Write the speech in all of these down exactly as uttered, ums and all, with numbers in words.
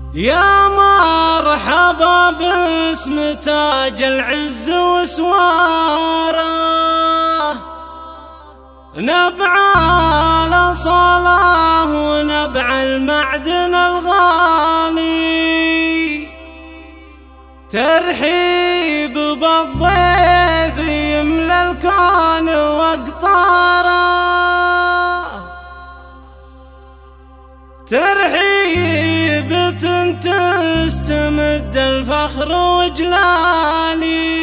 يا مرحبا باسم تاج العز وسواره، نبع الأصالة ونبع المعدن الغالي، ترحيب بالضيف يملى الكون واقطاره، ترحيب تستمد الفخر وجلالي.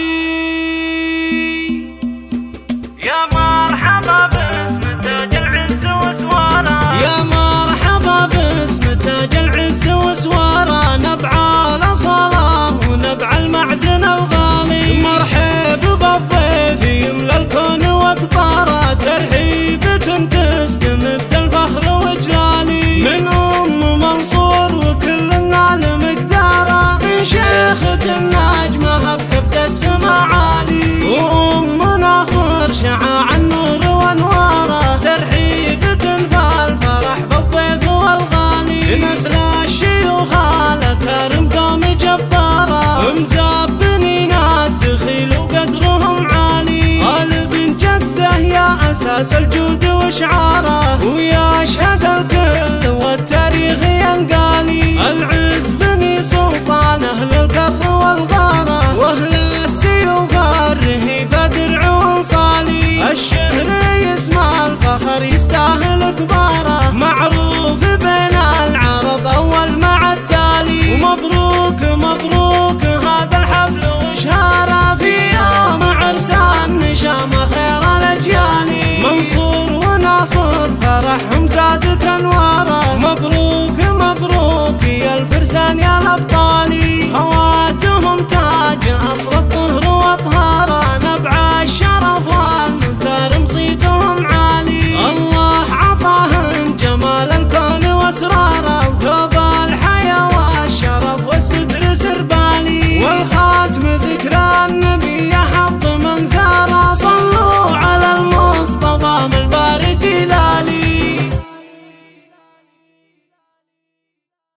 يا مرحبا باسم تاج العز وسواره، يا مرحبا باسم تاج العز وسواره، نبع الأصالة ونبع المعدن الغالي، مرحب بالضيف يملى الكون واقطاره، ترحيب تستمد الفخر وجلالي، من أم منصور وكل النال مقداره، من شيخة النجمة بكبد السما عالي، وأم ناصر شعاع النور وانواره، ترحيب فالفرح بالضيف والغالي، نسل الشيوخ الأكارم قوم جباره، مزبنين الدخيل وقدرهم عالي، آل بن جده يا أساس الجود وشعاره، ويشهد الكل والتاريخ ينقالي، العز بني سلطان أهل القر والغارة، وأهل السيوف الرهيف درع وصالي، الشهر يسمى الفخر يستاهل كباره، معروف بين العرب أول مع التالي، ومبروك مبروك هذا الحفل وشهاره، في يوم عرسان نشامة خير الأجيال، منصور وناصر فرحهم زادت أنواره، مبروك